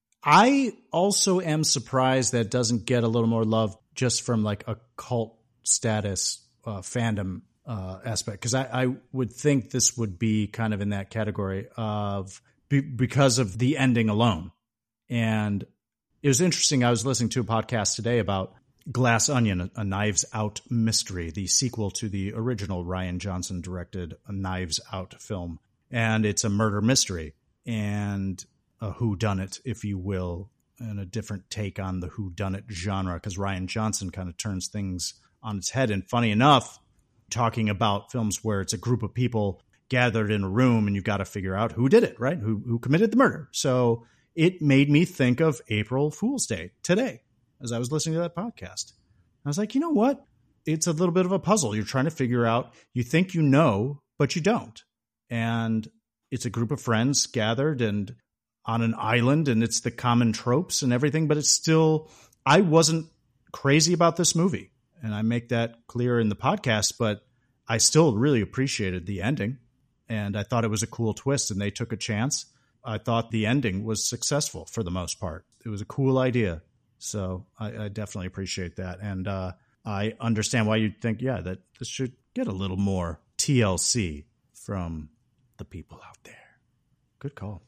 I also am surprised that it doesn't get a little more love just from like a cult status uh, fandom uh, aspect. Because I, I would think this would be kind of in that category of be, because of the ending alone. And it was interesting. I was listening to a podcast today about Glass Onion, a Knives Out mystery, the sequel to the original Rian Johnson directed Knives Out film. And it's a murder mystery and a whodunit, if you will, and a different take on the whodunit genre, because Rian Johnson kind of turns things on its head. And funny enough, talking about films where it's a group of people gathered in a room and you've got to figure out who did it, right? Who who committed the murder. So it made me think of April Fool's Day today as I was listening to that podcast. I was like, you know what? It's a little bit of a puzzle. You're trying to figure out, you think you know, but you don't. And it's a group of friends gathered and on an island, and it's the common tropes and everything, but it's still, I wasn't crazy about this movie. And I make that clear in the podcast, but I still really appreciated the ending. And I thought it was a cool twist, and they took a chance. I thought the ending was successful for the most part. It was a cool idea. So I, I definitely appreciate that. And uh, I understand why you'd think, yeah, that this should get a little more T L C from the people out there. Good call.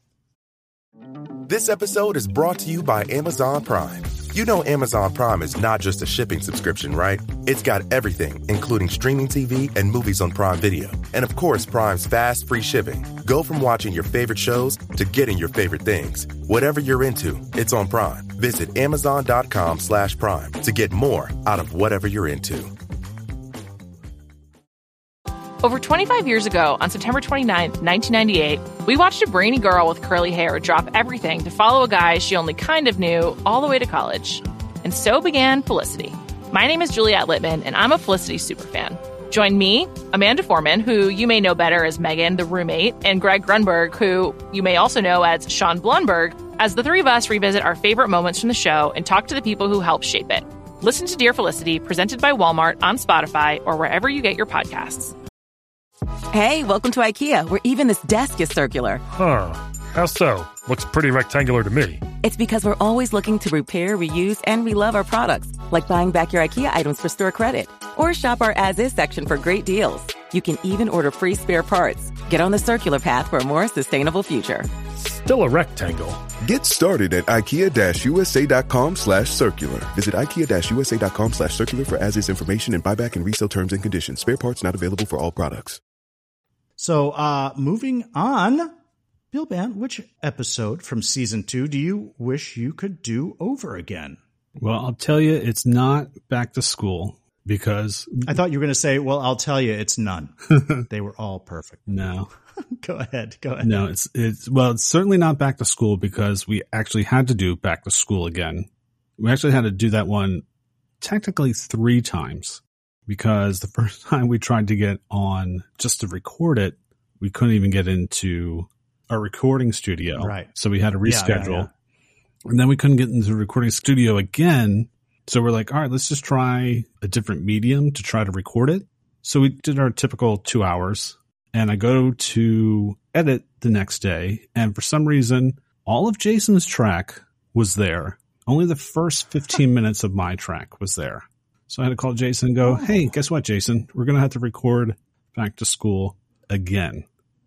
This episode is brought to you by Amazon Prime. You know Amazon Prime is not just a shipping subscription, right? It's got everything, including streaming T V and movies on Prime Video. And of course, Prime's fast, free shipping. Go from watching your favorite shows to getting your favorite things. Whatever you're into, it's on Prime. Visit amazon.com slash prime to get more out of whatever you're into. Over twenty-five years ago, on September twenty-ninth, nineteen ninety-eight, we watched a brainy girl with curly hair drop everything to follow a guy she only kind of knew all the way to college. And so began Felicity. My name is Juliette Littman, and I'm a Felicity superfan. Join me, Amanda Foreman, who you may know better as Megan, the roommate, and Greg Grunberg, who you may also know as Sean Blunberg, as the three of us revisit our favorite moments from the show and talk to the people who helped shape it. Listen to Dear Felicity, presented by Walmart on Spotify or wherever you get your podcasts. Hey, welcome to IKEA, where even this desk is circular. Huh. How so? Looks pretty rectangular to me. It's because we're always looking to repair, reuse, and relove our products, like buying back your IKEA items for store credit. Or shop our as-is section for great deals. You can even order free spare parts. Get on the circular path for a more sustainable future. Still a rectangle. Get started at ikea-usa.com slash circular. Visit ikea-usa.com slash circular for as-is information and buyback and resale terms and conditions. Spare parts not available for all products. So, uh, moving on, Bill Band, which episode from season two do you wish you could do over again? Well, I'll tell you, it's not Back to School because I thought you were going to say, well, I'll tell you, it's none. They were all perfect. No. Go ahead. Go ahead. No, it's, it's, well, it's certainly not Back to School because we actually had to do Back to School again. We actually had to do that one technically three times because the first time we tried to get on just to record it, we couldn't even get into our recording studio. Right. So we had to reschedule. Yeah, yeah, yeah. And then we couldn't get into the recording studio again. So we're like, all right, let's just try a different medium to try to record it. So we did our typical two hours. And I go to edit the next day, and for some reason, all of Jason's track was there. Only the first fifteen minutes of my track was there. So I had to call Jason and go, hey, guess what, Jason? We're going to have to record Back to School again.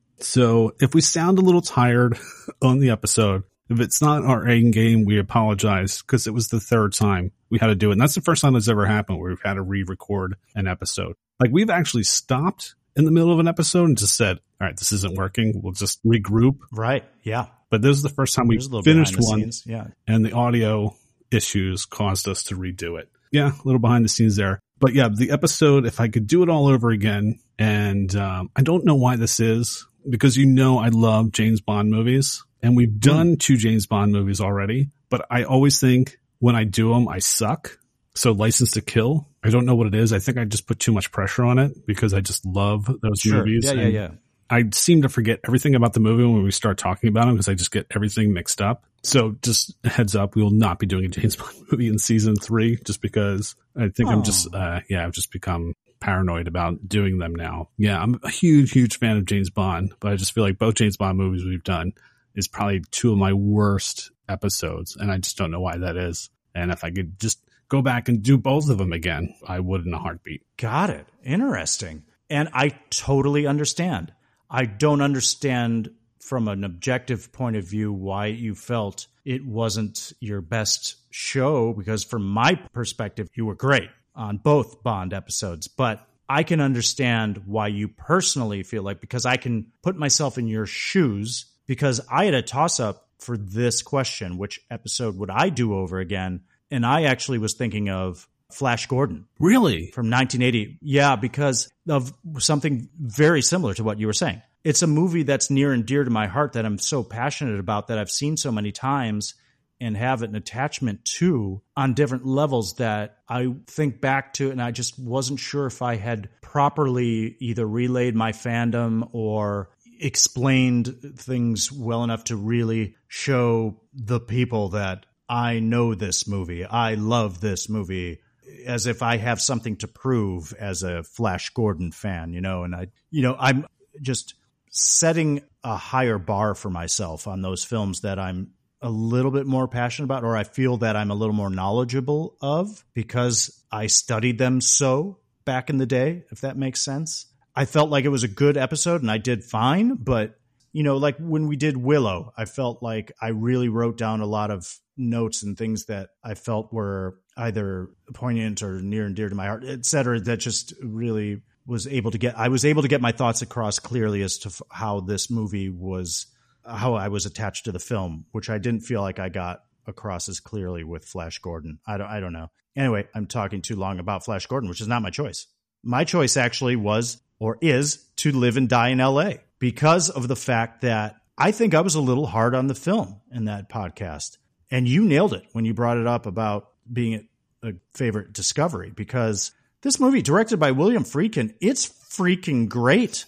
So if we sound a little tired on the episode, if it's not our A game, we apologize because it was the third time we had to do it. And that's the first time it's ever happened where we've had to re-record an episode. Like, we've actually stopped in the middle of an episode and just said, all right, this isn't working. We'll just regroup. Right. Yeah. But this is the first time we finished one. Scenes. Yeah. And the audio issues caused us to redo it. Yeah. A little behind the scenes there. But yeah, the episode, if I could do it all over again, and um, I don't know why this is, because you know I love James Bond movies, and we've done mm. two James Bond movies already, but I always think when I do them, I suck. So License to Kill, I don't know what it is. I think I just put too much pressure on it because I just love those sure. movies. Yeah, yeah, yeah. I seem to forget everything about the movie when we start talking about them because I just get everything mixed up. So just a heads up, we will not be doing a James Bond movie in season three just because I think oh. I'm just, uh, yeah, I've just become paranoid about doing them now. Yeah, I'm a huge, huge fan of James Bond, but I just feel like both James Bond movies we've done is probably two of my worst episodes, and I just don't know why that is. And if I could just go back and do both of them again, I would in a heartbeat. Got it. Interesting. And I totally understand. I don't understand from an objective point of view why you felt it wasn't your best show, because from my perspective, you were great on both Bond episodes. But I can understand why you personally feel like, because I can put myself in your shoes, because I had a toss-up for this question, which episode would I do over again? And I actually was thinking of Flash Gordon. Really? From nineteen eighty. Yeah, because of something very similar to what you were saying. It's a movie that's near and dear to my heart, that I'm so passionate about, that I've seen so many times and have an attachment to on different levels, that I think back to it and I just wasn't sure if I had properly either relayed my fandom or explained things well enough to really show the people that I know this movie, I love this movie, as if I have something to prove as a Flash Gordon fan, you know, and I, you know, I'm just setting a higher bar for myself on those films that I'm a little bit more passionate about, or I feel that I'm a little more knowledgeable of because I studied them so back in the day, if that makes sense. I felt like it was a good episode and I did fine, but you know, like when we did Willow, I felt like I really wrote down a lot of notes and things that I felt were either poignant or near and dear to my heart, et cetera, that just really was able to get, I was able to get my thoughts across clearly as to f- how this movie was, how I was attached to the film, which I didn't feel like I got across as clearly with Flash Gordon. I don't, I don't know. Anyway, I'm talking too long about Flash Gordon, which is not my choice. My choice actually was, or is, To Live and Die in L A, because of the fact that I think I was a little hard on the film in that podcast. And you nailed it when you brought it up about being a favorite discovery, because this movie, directed by William Friedkin, it's freaking great.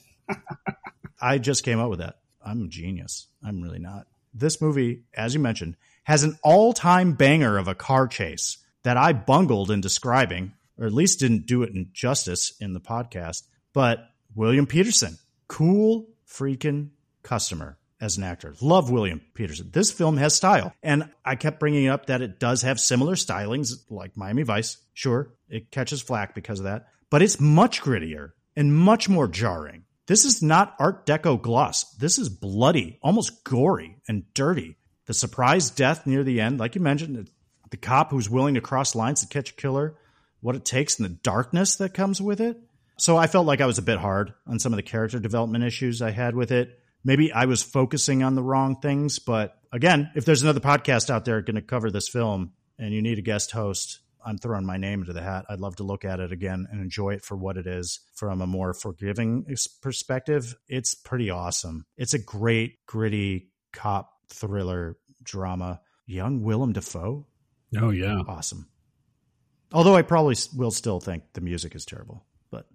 I just came up with that. I'm a genius. I'm really not. This movie, as you mentioned, has an all-time banger of a car chase that I bungled in describing, or at least didn't do it in justice in the podcast. But William Peterson, cool freaking customer as an actor. Love William Peterson. This film has style. And I kept bringing up that it does have similar stylings like Miami Vice. Sure, it catches flack because of that. But it's much grittier and much more jarring. This is not Art Deco gloss. This is bloody, almost gory and dirty. The surprise death near the end, like you mentioned, the cop who's willing to cross lines to catch a killer, what it takes and the darkness that comes with it. So I felt like I was a bit hard on some of the character development issues I had with it. Maybe I was focusing on the wrong things. But again, if there's another podcast out there going to cover this film and you need a guest host, I'm throwing my name into the hat. I'd love to look at it again and enjoy it for what it is from a more forgiving perspective. It's pretty awesome. It's a great, gritty cop thriller drama. Young Willem Dafoe. Oh, yeah. Awesome. Although I probably will still think the music is terrible. But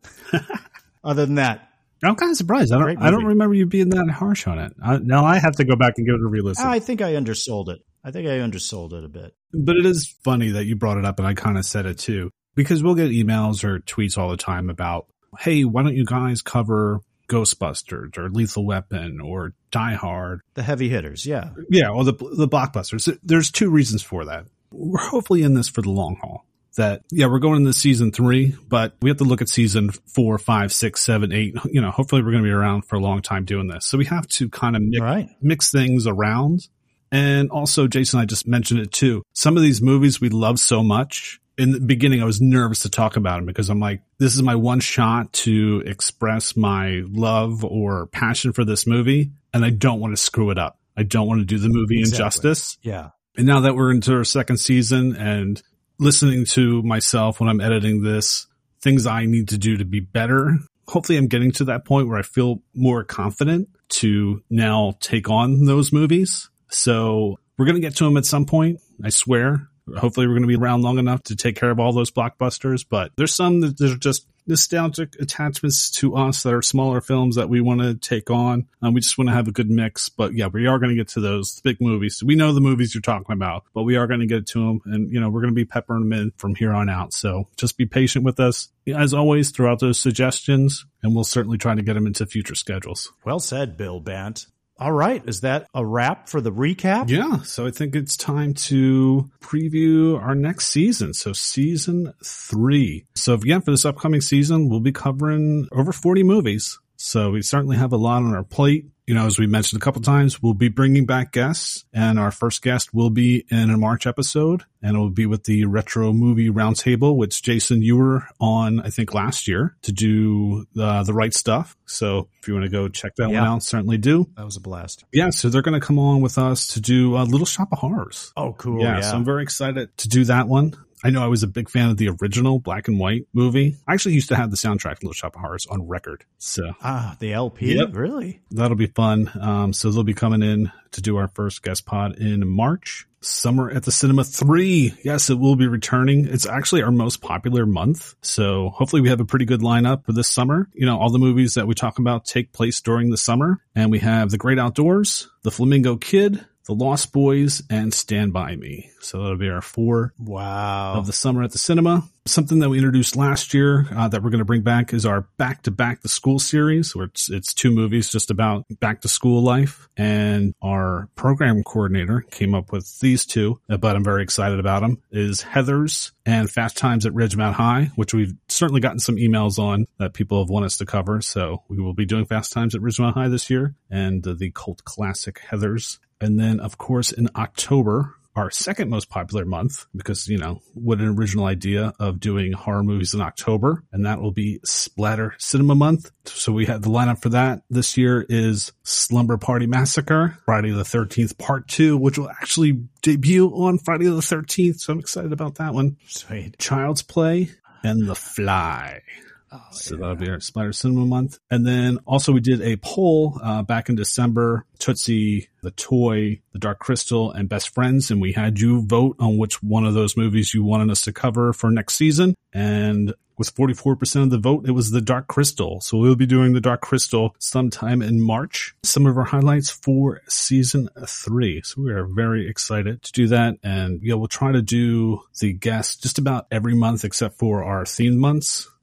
other than that, I'm kind of surprised. I don't. I don't remember you being that harsh on it. I, now I have to go back and give it a re-listen. I think I undersold it. I think I undersold it a bit. But it is funny that you brought it up, and I kind of said it too, because we'll get emails or tweets all the time about, hey, why don't you guys cover Ghostbusters or Lethal Weapon or Die Hard? The heavy hitters, yeah. Yeah, or the the blockbusters. There's two reasons for that. We're hopefully in this for the long haul. That, yeah, we're going into season three, but we have to look at season four, five, six, seven, eight. You know, hopefully we're going to be around for a long time doing this. So we have to kind of mix, right. mix things around. And also, Jason, I just mentioned it too. Some of these movies we love so much. In the beginning, I was nervous to talk about them because I'm like, this is my one shot to express my love or passion for this movie. And I don't want to screw it up. I don't want to do the movie exactly. injustice. Yeah. And now that we're into our second season and listening to myself when I'm editing this, things I need to do to be better. Hopefully I'm getting to that point where I feel more confident to now take on those movies. So we're going to get to them at some point, I swear. Hopefully we're going to be around long enough to take care of all those blockbusters. But there's some that are just nostalgic attachments to us that are smaller films that we want to take on. Um, we just want to have a good mix. But yeah, we are going to get to those big movies. We know the movies you're talking about, but we are going to get to them. And, you know, we're going to be peppering them in from here on out. So just be patient with us. As always, throw out those suggestions, and we'll certainly try to get them into future schedules. Well said, Bill Bant. All right. Is that a wrap for the recap? Yeah. So I think it's time to preview our next season. So season three. So again, for this upcoming season, we'll be covering over forty movies. So we certainly have a lot on our plate. You know, as we mentioned a couple times, we'll be bringing back guests, and our first guest will be in a March episode, and it will be with the Retro Movie Roundtable, which, Jason, you were on, I think, last year to do uh, The Right Stuff. So if you want to go check that yeah. one out, certainly do. That was a blast. Yeah, so they're going to come on with us to do a Little Shop of Horrors. Oh, cool. Yeah, yeah, so I'm very excited to do that one. I know I was a big fan of the original black and white movie. I actually used to have the soundtrack to Little Shop of Horrors on record. So ah, the L P? Yep. Really? That'll be fun. Um, so they'll be coming in to do our first guest pod in March. Summer at the Cinema three. Yes, it will be returning. It's actually our most popular month. So hopefully we have a pretty good lineup for this summer. You know, all the movies that we talk about take place during the summer. And we have The Great Outdoors, The Flamingo Kid, The Lost Boys, and Stand By Me. So that'll be our four wow. of the summer at the cinema. Something that we introduced last year uh, that we're going to bring back is our Back to Back to School series, where it's, it's two movies just about back to school life. And our program coordinator came up with these two, but I'm very excited about them, is Heathers and Fast Times at Ridgemount High, which we've certainly gotten some emails on that people have wanted us to cover. So we will be doing Fast Times at Ridgemount High this year, and uh, the cult classic Heathers. And then, of course, in October, our second most popular month, because, you know, what an original idea of doing horror movies in October. And that will be Splatter Cinema Month. So we have the lineup for that this year is Slumber Party Massacre, Friday the thirteenth Part two, which will actually debut on Friday the thirteenth. So I'm excited about that one. Sweet. Child's Play and The Fly. Oh, so yeah. That'll be our Splatter Cinema Month. And then also we did a poll uh, back in December, Tootsie, The Toy, The Dark Crystal, and Best Friends. And we had you vote on which one of those movies you wanted us to cover for next season. And with forty-four percent of the vote, it was The Dark Crystal. So we'll be doing The Dark Crystal sometime in March. Some of our highlights for season three. So we are very excited to do that. And yeah, we'll try to do the guests just about every month except for our themed months.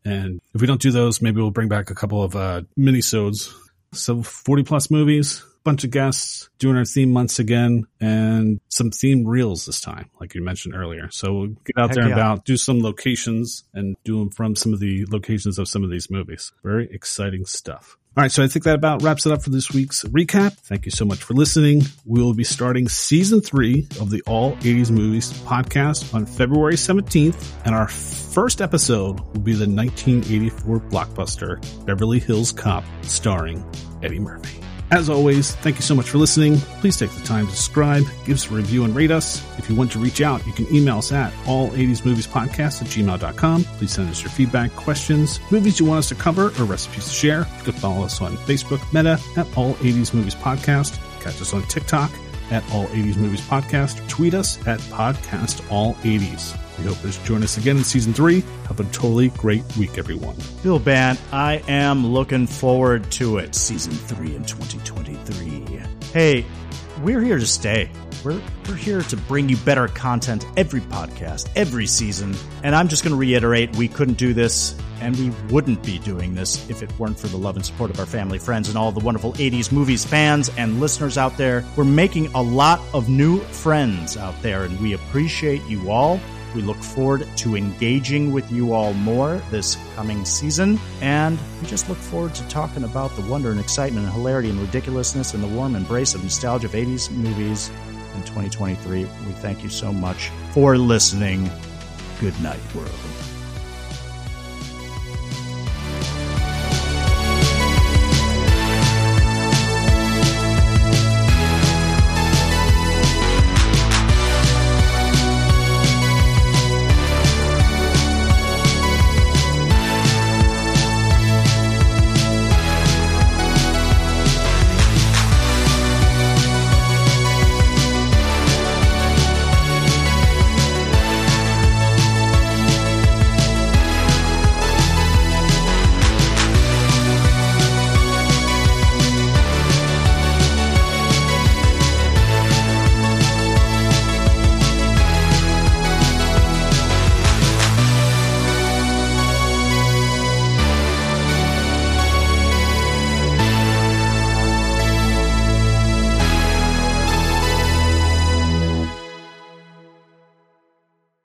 And if we don't do those, maybe we'll bring back a couple of uh, mini-sodes. So forty plus movies, bunch of guests, doing our theme months again, and some theme reels this time, like you mentioned earlier. So we'll get out Heck there and yeah. about, do some locations, and do them from some of the locations of some of these movies. Very exciting stuff. All right, so I think that about wraps it up for this week's recap. Thank you so much for listening. We will be starting season three of the All eighties Movies podcast on February seventeenth, and our first episode will be the nineteen eighty-four blockbuster Beverly Hills Cop, starring Eddie Murphy. As always, thank you so much for listening. Please take the time to subscribe, give us a review, and rate us. If you want to reach out, you can email us at all eighties movies podcast at gmail dot com. Please send us your feedback, questions, movies you want us to cover, or recipes to share. You can follow us on Facebook, Meta, at All eighties Movies Podcast. Catch us on TikTok at All eighties Movies Podcast. Tweet us at Podcast All eighties. We hope to join us again in season three. Have a totally great week, everyone. Bill Band, I am looking forward to it. Season three in twenty twenty-three. Hey, we're here to stay. We're, we're here to bring you better content every podcast, every season. And I'm just going to reiterate, we couldn't do this, and we wouldn't be doing this if it weren't for the love and support of our family, friends, and all the wonderful eighties movies fans and listeners out there. We're making a lot of new friends out there, and we appreciate you all. We look forward to engaging with you all more this coming season, and we just look forward to talking about the wonder and excitement and hilarity and ridiculousness and the warm embrace of nostalgia of eighties movies in twenty twenty-three. We thank you so much for listening. Good night, world.